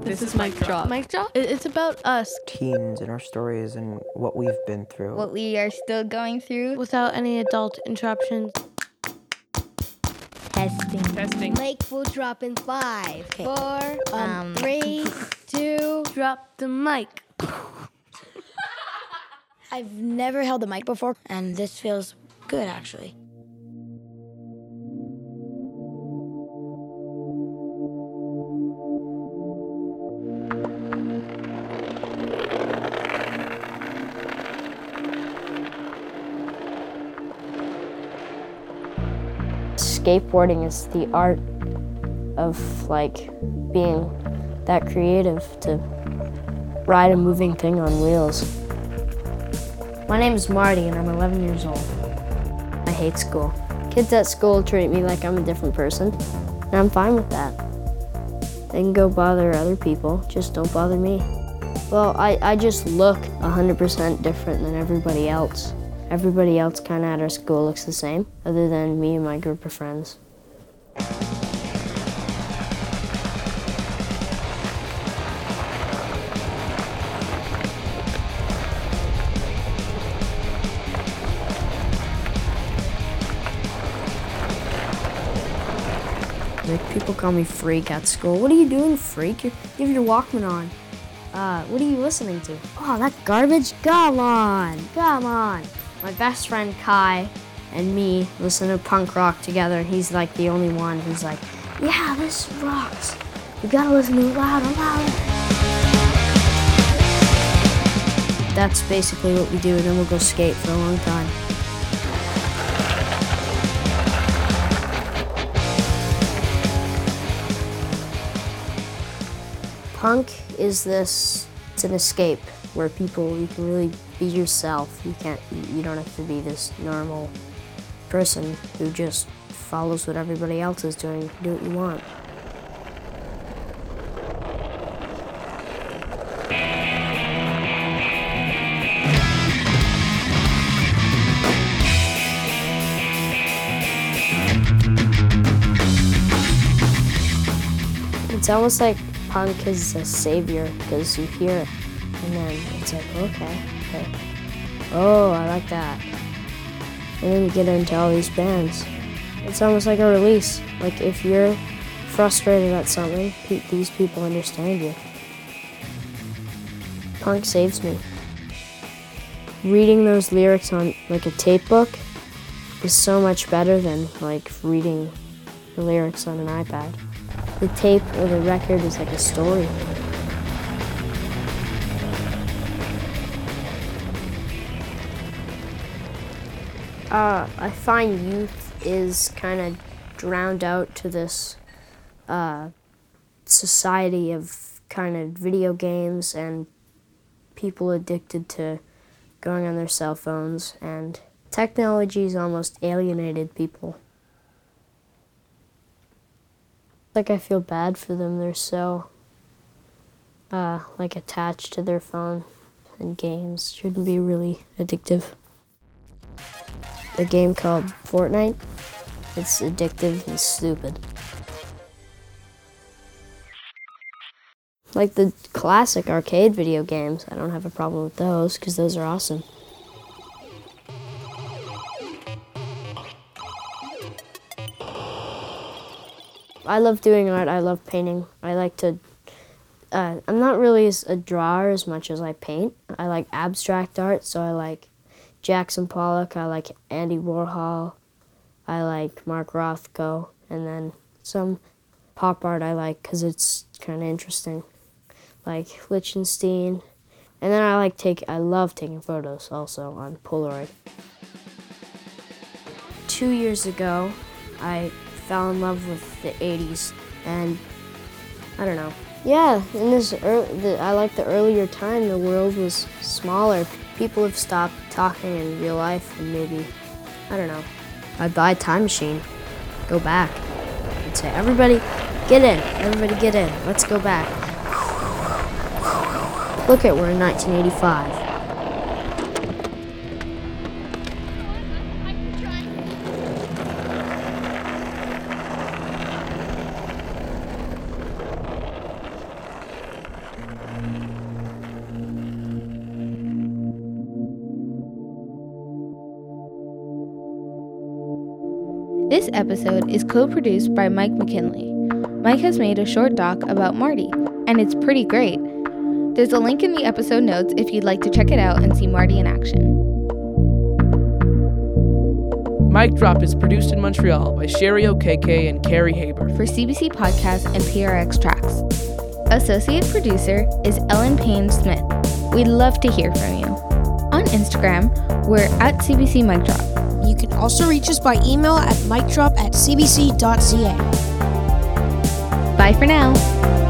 This is Mic Drop. Mic Drop? It's about us. Teens and our stories and what we've been through. What we are still going through. Without any adult interruptions. Testing. Mic will drop in 5, 4, 3, 2. Drop the mic. I've never held a mic before, and this feels good, actually. Skateboarding is the art of being that creative to ride a moving thing on wheels. My name is Marty and I'm 11 years old. I hate school. Kids at school treat me like I'm a different person, and I'm fine with that. They can go bother other people, just don't bother me. Well, I just look 100% different than everybody else. Everybody else kind of at our school looks the same, other than me and my group of friends. People call me Freak at school. What are you doing, Freak? You have your Walkman on. What are you listening to? Oh, that garbage? Come on. My best friend Kai and me listen to punk rock together, and he's like the only one who's like, yeah, this rocks. You gotta listen to it louder. That's basically what we do, and then we'll go skate for a long time. Punk is it's an escape where you can really be yourself. You don't have to be this normal person who just follows what everybody else is doing. You can do what you want. It's almost like punk is a savior because you hear it and then it's like, okay. Oh, I like that. And then you get into all these bands. It's almost like a release. Like if you're frustrated at something, these people understand you. Punk saves me. Reading those lyrics on a tape book is so much better than reading the lyrics on an iPad. The tape or the record is like a story. I find youth is kind of drowned out to this society of kind of video games and people addicted to going on their cell phones, and technology's almost alienated people. I feel bad for them. They're so attached to their phone, and games shouldn't be really addictive. A game called Fortnite, it's addictive and stupid. Like the classic arcade video games, I don't have a problem with those because those are awesome. I love doing art, I love painting. I like to, I'm not really a drawer as much as I paint. I like abstract art, so I like Jackson Pollock, I like Andy Warhol, I like Mark Rothko, and then some pop art I like because it's kind of interesting, like Lichtenstein. And then I love taking photos also on Polaroid. 2 years ago, I fell in love with the 80s, and I don't know. Yeah, I like the earlier time, the world was smaller. People have stopped talking in real life, and maybe, I don't know. I'd buy a time machine, go back, and say, everybody get in, let's go back. Look we're in 1985. This episode is co-produced by Mike McKinley. Mike has made a short doc about Marty, and it's pretty great. There's a link in the episode notes if you'd like to check it out and see Marty in action. Mic Drop is produced in Montreal by Sherry O'Kk and Carrie Haber for CBC Podcasts and PRX Tracks. Associate producer is Ellen Payne Smith. We'd love to hear from you. On Instagram, we're at CBC Mic Drop. You can also reach us by email at micdrop@cbc.ca. Bye for now.